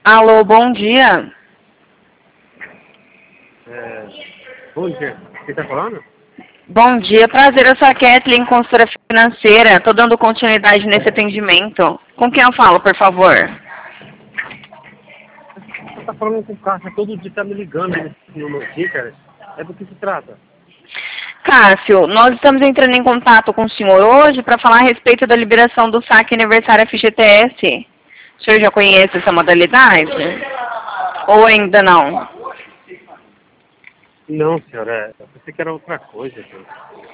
Alô, bom dia. Bom dia. Quem está falando? Bom dia, prazer, eu sou a Kathleen, consultora financeira. Estou dando continuidade nesse atendimento. Com quem eu falo, por favor? Você está falando com o Cássio, todo dia está me ligando nesse número aqui, cara. É do que se trata? Cássio, nós estamos entrando em contato com o senhor hoje para falar a respeito da liberação do saque aniversário FGTS. O senhor já conhece essa modalidade? Ou ainda não? Não, senhora. Eu pensei que era outra coisa, cara.